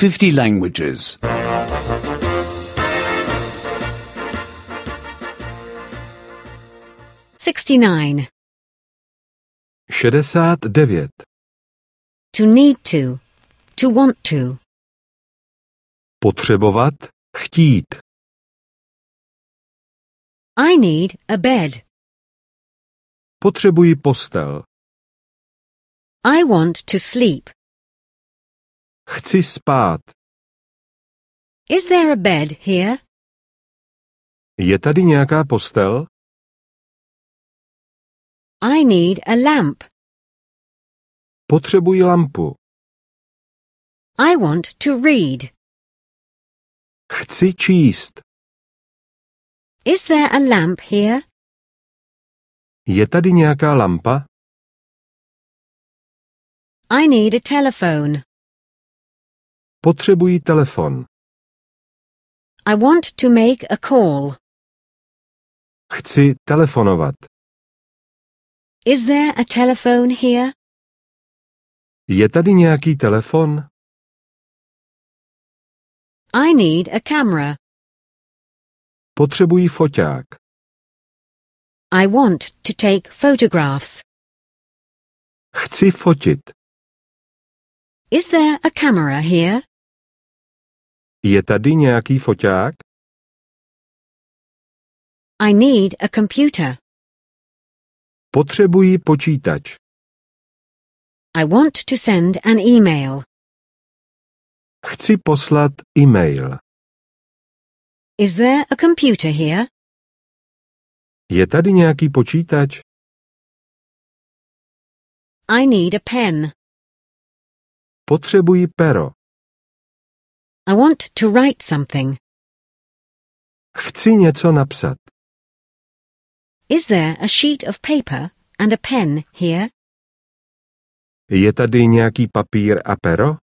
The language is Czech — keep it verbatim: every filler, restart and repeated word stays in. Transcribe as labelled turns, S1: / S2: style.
S1: fifty languages.
S2: sixty-nine.
S3: šedesát devět.
S2: To need to. To want to.
S3: Potřebovat, chtít.
S2: I need a bed.
S3: Potřebuji postel.
S2: I want to sleep.
S3: Chci spát.
S2: Is there a bed here?
S3: Je tady nějaká postel?
S2: I need a lamp.
S3: Potřebuji lampu.
S2: I want to read.
S3: Chci číst.
S2: Is there a lamp here?
S3: Je tady nějaká lampa?
S2: I need a telephone.
S3: Potřebuji telefon.
S2: I want to make a call.
S3: Chci telefonovat.
S2: Is there a telephone here?
S3: Je tady nějaký telefon?
S2: I need a camera.
S3: Potřebuji foťák.
S2: I want to take photographs.
S3: Chci fotit.
S2: Is there a camera here?
S3: Je tady nějaký foťák?
S2: I need a computer.
S3: Potřebuji počítač.
S2: I want to send an email.
S3: Chci poslat e-mail.
S2: Is there a computer here?
S3: Je tady nějaký počítač?
S2: I need a pen.
S3: Potřebuji pero.
S2: I want to write something.
S3: Chci něco napsat.
S2: Is there a sheet of paper and a pen here?
S3: Je tady nějaký papír a pero?